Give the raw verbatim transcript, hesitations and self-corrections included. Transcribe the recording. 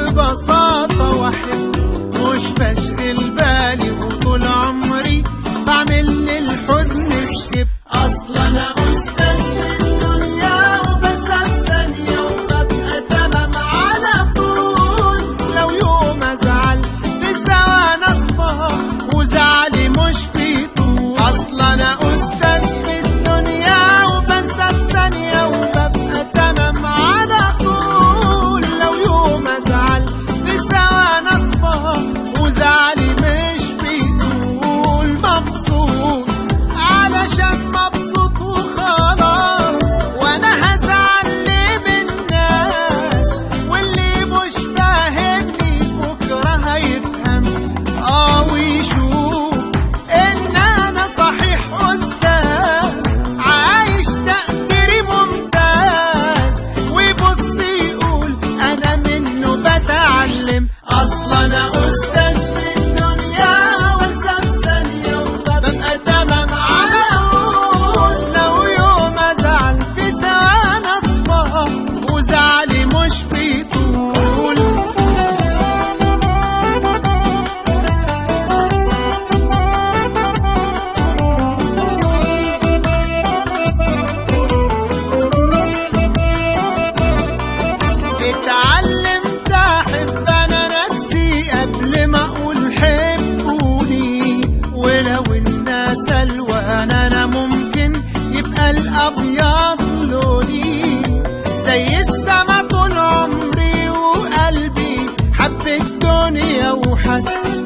ببساطة واحب، مش بشغل بالي وطول عمري بعمل للحزن سكيب. اصلا انا استاذ في الدنيا وبنسى في ثانية وببقى تمام على طول. لو يوم ازعل في ثواني اصفى وزعلي مش في طول. اصلا انا استاذ في الدنيا وبنسى في ثانية وببقى تمام على طول. لو يوم ازعل في ثواني اصفى وزعلي مش بيطول. مبسوط علشان مبسوط وخلاص، وانا هزعل ليه بالناس؟ واللي مش فاهمني بكره هيفهم اه ويشوف ان انا صحيح استاذ عايش تقديري ممتاز، ويبص يقول انا منه بتعلم. اصلا انا استاذ في الدنيا وانسى في ثانية وببقى تمام على طول. لو يوم ازعل في ثواني اصفى وزعلي مش بيطول. اتعلمت احب انا نفسي قبل ما اقول حبوني. ولو الناس الوان انا ممكن يبقى الابيض لوني. زي السما طول عمري وقلبي حب الدنيا وحس